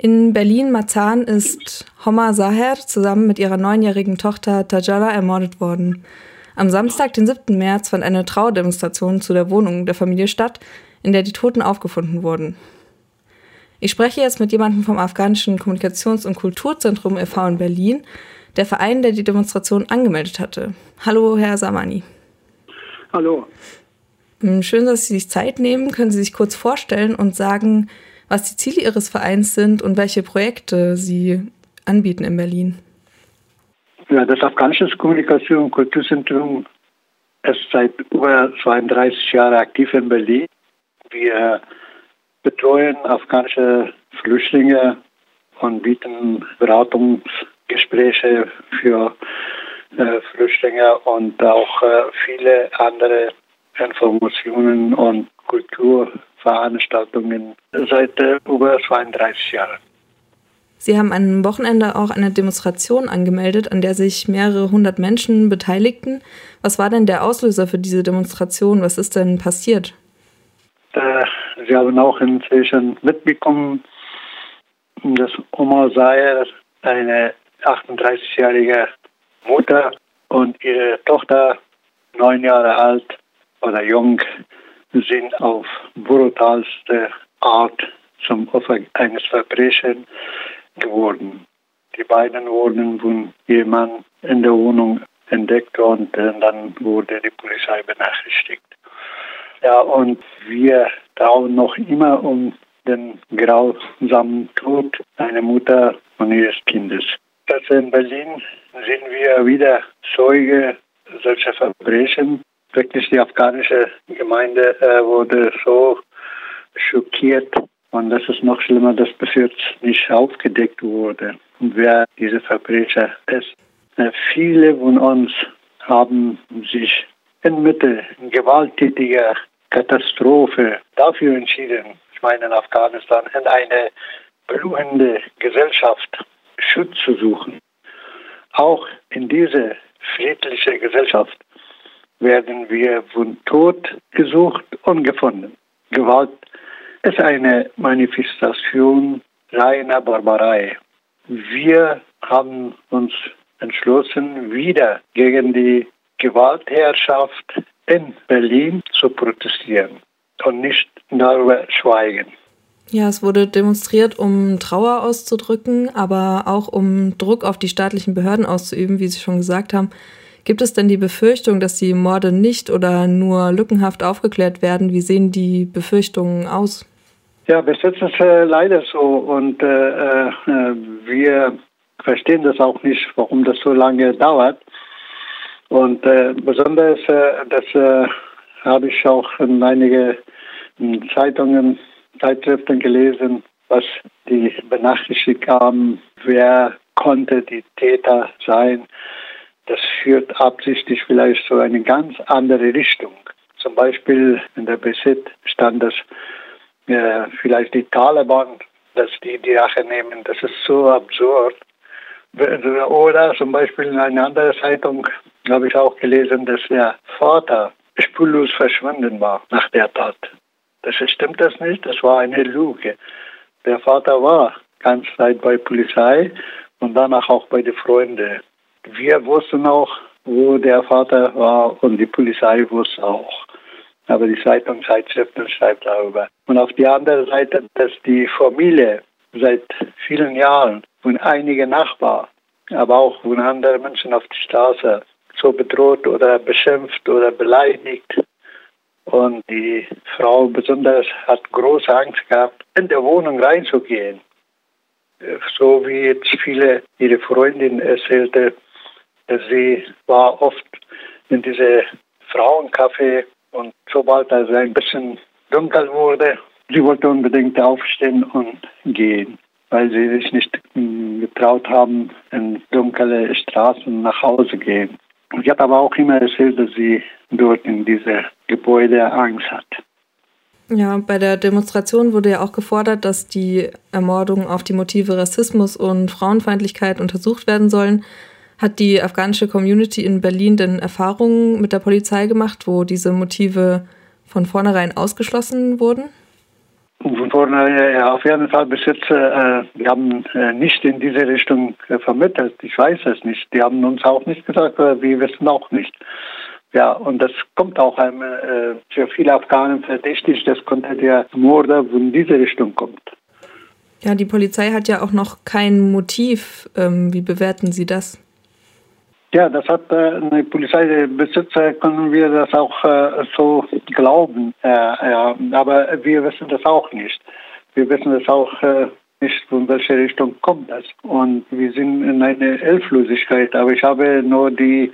In Berlin-Marzahn ist Homa Zaher zusammen mit ihrer 9-jährigen Tochter Tajala ermordet worden. Am Samstag, den 7. März, fand eine Trauerdemonstration zu der Wohnung der Familie statt, in der die Toten aufgefunden wurden. Ich spreche jetzt mit jemandem vom afghanischen Kommunikations- und Kulturzentrum e.V. in Berlin, der Verein, der die Demonstration angemeldet hatte. Hallo, Herr Samani. Hallo. Schön, dass Sie sich Zeit nehmen. Können Sie sich kurz vorstellen und sagen, was die Ziele Ihres Vereins sind und welche Projekte Sie anbieten in Berlin? Ja, das afghanische Kommunikation- und Kulturzentrum ist seit über 32 Jahren aktiv in Berlin. Wir betreuen afghanische Flüchtlinge und bieten Beratungsgespräche für Flüchtlinge und auch viele andere Informationen und Kulturveranstaltungen seit über 32 Jahren. Sie haben am Wochenende auch eine Demonstration angemeldet, an der sich mehrere hundert Menschen beteiligten. Was war denn der Auslöser für diese Demonstration? Was ist denn passiert? Sie haben auch inzwischen mitbekommen, dass Homa Zaher, eine 38-jährige Mutter und ihre Tochter, 9 Jahre alt oder jung, sind auf brutalste Art zum Opfer eines Verbrechens geworden. Die beiden wurden von jemandem in der Wohnung entdeckt und dann wurde die Polizei benachrichtigt. Ja, und wir trauern noch immer um den grausamen Tod einer Mutter und ihres Kindes. Also in Berlin sind wir wieder Zeuge solcher Verbrechen. Wirklich, die afghanische Gemeinde wurde so schockiert. Und das ist noch schlimmer, dass bis jetzt nicht aufgedeckt wurde, wer diese Verbrecher ist. Viele von uns haben sich inmitten gewalttätiger Katastrophe dafür entschieden, ich meine in Afghanistan, in eine blühende Gesellschaft Schutz zu suchen. Auch in diese friedliche Gesellschaft werden wir von Tod gesucht und gefunden. Gewalt ist eine Manifestation reiner Barbarei. Wir haben uns entschlossen, wieder gegen die Gewaltherrschaft in Berlin zu protestieren und nicht darüber schweigen. Ja, es wurde demonstriert, um Trauer auszudrücken, aber auch um Druck auf die staatlichen Behörden auszuüben, wie Sie schon gesagt haben. Gibt es denn die Befürchtung, dass die Morde nicht oder nur lückenhaft aufgeklärt werden? Wie sehen die Befürchtungen aus? Ja, bis jetzt ist es leider so und wir verstehen das auch nicht, warum das so lange dauert. Und besonders, das habe ich auch in einige Zeitungen, Zeitschriften gelesen, was die benachrichtigt haben, wer konnte die Täter sein. Das führt absichtlich vielleicht so eine ganz andere Richtung. Zum Beispiel in der BZ stand das, vielleicht die Taliban, dass die Rache nehmen. Das ist so absurd. Oder zum Beispiel in einer anderen Zeitung habe ich auch gelesen, dass der Vater spurlos verschwunden war nach der Tat. Das stimmt das nicht, das war eine Lüge. Der Vater war ganz Zeit bei Polizei und danach auch bei den Freunden. Wir wussten auch, wo der Vater war und die Polizei wusste auch. Aber die Zeitschriften schreibt darüber. Und auf die andere Seite, dass die Familie seit vielen Jahren von einigen Nachbarn, aber auch von anderen Menschen auf der Straße so bedroht oder beschimpft oder beleidigt. Und die Frau besonders hat große Angst gehabt, in der Wohnung reinzugehen. So wie jetzt viele ihre Freundin erzählte, dass sie war oft in diese Frauencafé und sobald es ein bisschen dunkel wurde, sie wollte unbedingt aufstehen und gehen, weil sie sich nicht getraut haben, in dunkle Straßen nach Hause gehen. Sie hat aber auch immer erzählt, dass sie dort in diese Gebäude Angst hat. Ja, bei der Demonstration wurde ja auch gefordert, dass die Ermordungen auf die Motive Rassismus und Frauenfeindlichkeit untersucht werden sollen. Hat die afghanische Community in Berlin denn Erfahrungen mit der Polizei gemacht, wo diese Motive von vornherein ausgeschlossen wurden? Auf jeden Fall bis jetzt, die haben nicht in diese Richtung vermittelt. Ich weiß es nicht. Die haben uns auch nicht gesagt, wir wissen auch nicht. Ja, und das kommt auch für viele Afghanen verdächtig, das könnte der Mörder in diese Richtung kommt. Ja, die Polizei hat ja auch noch kein Motiv. Wie bewerten Sie das? Ja, das hat eine Polizeibesitzer, können wir das auch so glauben. Ja, aber wir wissen das auch nicht. Wir wissen das auch nicht, in welche Richtung kommt das. Und wir sind in einer Hilflosigkeit. Aber ich habe nur die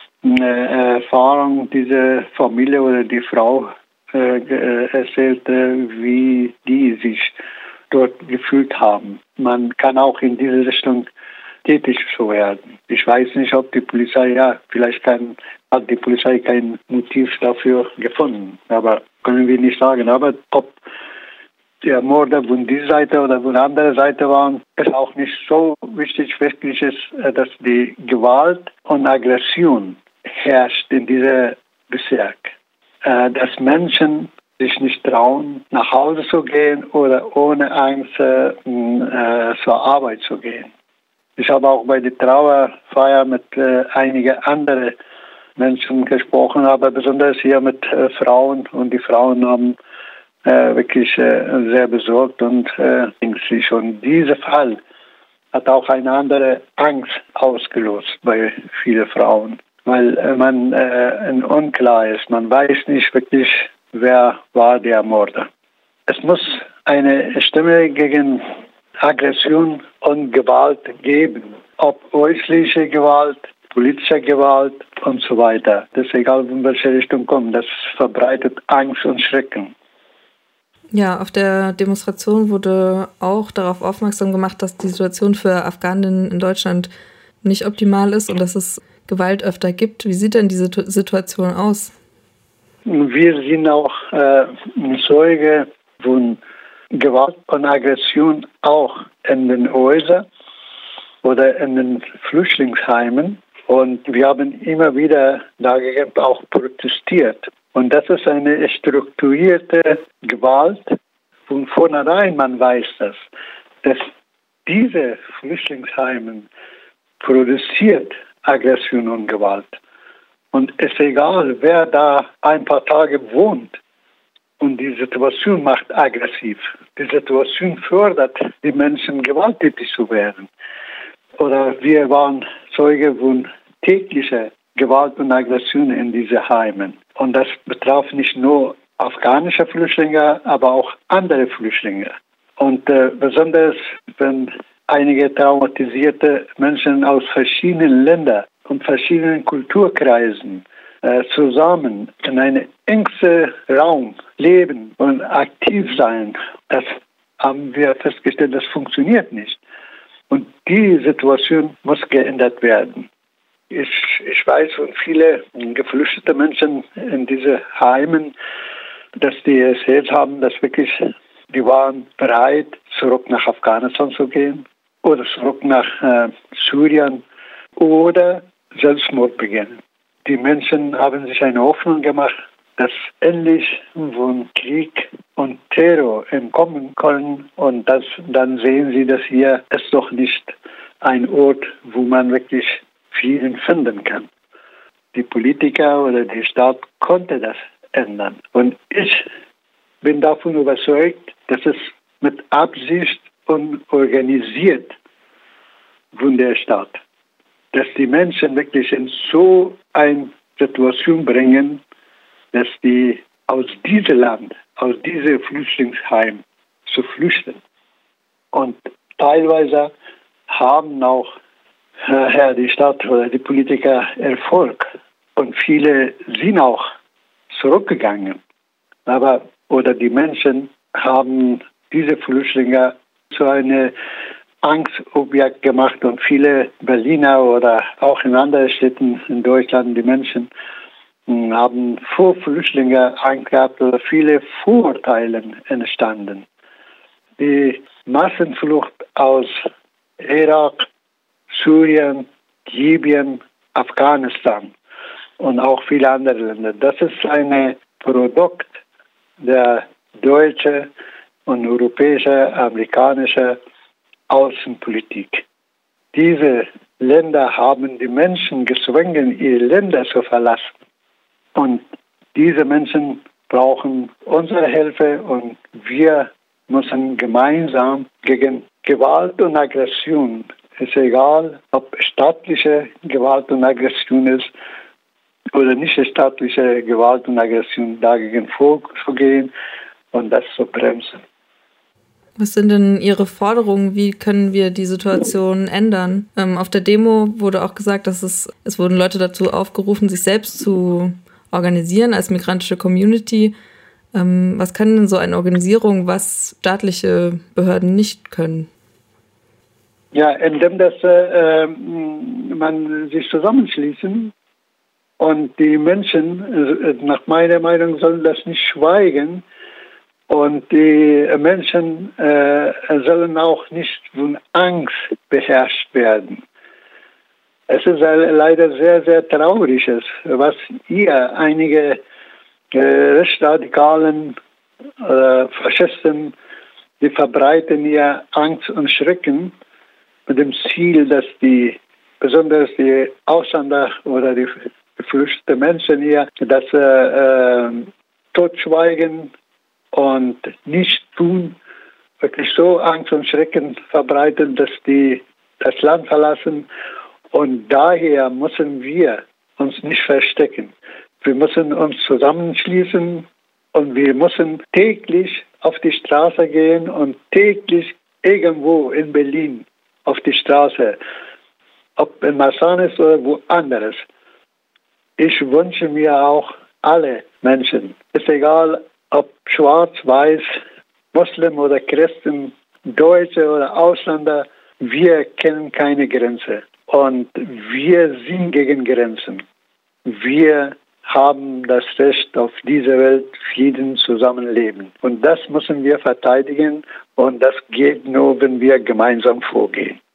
Erfahrung dieser Familie oder die Frau erzählt, wie die sich dort gefühlt haben. Man kann auch in diese Richtung tätig zu werden. Ich weiß nicht, ob die Polizei, vielleicht hat die Polizei kein Motiv dafür gefunden. Aber können wir nicht sagen. Aber ob der Mörder von dieser Seite oder von der anderen Seite waren, ist auch nicht so wichtig. Wichtig ist, dass die Gewalt und Aggression herrscht in diesem Bezirk. Dass Menschen sich nicht trauen, nach Hause zu gehen oder ohne Angst zur Arbeit zu gehen. Ich habe auch bei der Trauerfeier mit einigen anderen Menschen gesprochen, aber besonders hier mit Frauen. Und die Frauen haben wirklich sehr besorgt und ängstlich. Und dieser Fall hat auch eine andere Angst ausgelöst bei vielen Frauen, weil man unklar ist. Man weiß nicht wirklich, wer war der Mörder. Es muss eine Stimme gegen Aggression und Gewalt geben. Ob häusliche Gewalt, politische Gewalt und so weiter. Das ist egal, in welche Richtung kommt. Das verbreitet Angst und Schrecken. Ja, auf der Demonstration wurde auch darauf aufmerksam gemacht, dass die Situation für Afghaninnen in Deutschland nicht optimal ist und dass es Gewalt öfter gibt. Wie sieht denn diese Situation aus? Wir sind auch Zeuge von Gewalt und Aggression auch in den Häusern oder in den Flüchtlingsheimen. Und wir haben immer wieder dagegen auch protestiert. Und das ist eine strukturierte Gewalt. Von vornherein man weiß das, dass diese Flüchtlingsheimen produziert Aggression und Gewalt. Und es ist egal, wer da ein paar Tage wohnt. Und die Situation macht aggressiv. Die Situation fördert die Menschen, gewalttätig zu werden. Oder wir waren Zeuge von täglicher Gewalt und Aggression in diese Heimen. Und das betraf nicht nur afghanische Flüchtlinge, aber auch andere Flüchtlinge. Und besonders, wenn einige traumatisierte Menschen aus verschiedenen Ländern und verschiedenen Kulturkreisen zusammen in einem engsten Raum leben und aktiv sein, das haben wir festgestellt, das funktioniert nicht. Und die Situation muss geändert werden. Ich weiß von vielen geflüchteten Menschen in diese Heimen, dass die erzählt haben, dass wirklich die waren bereit, zurück nach Afghanistan zu gehen oder zurück nach Syrien oder Selbstmord beginnen. Die Menschen haben sich eine Hoffnung gemacht, dass endlich von Krieg und Terror entkommen können. Und dann sehen sie, dass hier ist doch nicht ein Ort, wo man wirklich Frieden finden kann. Die Politiker oder die Staat konnte das ändern. Und ich bin davon überzeugt, dass es mit Absicht und organisiert von der Staat, dass die Menschen wirklich in so eine Situation bringen, dass die aus diesem Land, aus diesem Flüchtlingsheim zu flüchten. Und teilweise haben auch die Stadt oder die Politiker Erfolg. Und viele sind auch zurückgegangen. Oder die Menschen haben diese Flüchtlinge zu einem Angstobjekt gemacht. Und viele Berliner oder auch in anderen Städten in Deutschland, die Menschen haben vor Flüchtlinge Angst gehabt oder viele Vorurteile entstanden. Die Massenflucht aus Irak, Syrien, Libyen, Afghanistan und auch viele andere Länder. Das ist ein Produkt der deutschen und europäische, amerikanische Außenpolitik. Diese Länder haben die Menschen gezwungen, ihre Länder zu verlassen. Und diese Menschen brauchen unsere Hilfe und wir müssen gemeinsam gegen Gewalt und Aggression, es ist egal, ob staatliche Gewalt und Aggression ist oder nicht staatliche Gewalt und Aggression, dagegen vorzugehen und das zu bremsen. Was sind denn Ihre Forderungen? Wie können wir die Situation ändern? Auf der Demo wurde auch gesagt, dass es wurden Leute dazu aufgerufen, sich selbst zu organisieren als migrantische Community. Was kann denn so eine Organisierung, was staatliche Behörden nicht können? Ja, indem man sich zusammenschließen und die Menschen, nach meiner Meinung, sollen das nicht schweigen. Und die Menschen sollen auch nicht von Angst beherrscht werden. Es ist leider sehr, sehr traurig, was hier einige rechtsradikalen Faschisten, die verbreiten hier Angst und Schrecken mit dem Ziel, dass besonders die Ausländer oder die geflüchteten Menschen hier, das totschweigen und nicht tun, wirklich so Angst und Schrecken verbreiten, dass die das Land verlassen. Und daher müssen wir uns nicht verstecken. Wir müssen uns zusammenschließen und wir müssen täglich auf die Straße gehen und täglich irgendwo in Berlin auf die Straße, ob in Massanes oder woanders. Ich wünsche mir auch alle Menschen, ist egal, ob schwarz, weiß, Muslim oder Christen, Deutsche oder Ausländer, wir kennen keine Grenze. Und wir sind gegen Grenzen. Wir haben das Recht auf dieser Welt, Frieden zusammenleben. Und das müssen wir verteidigen. Und das geht nur, wenn wir gemeinsam vorgehen.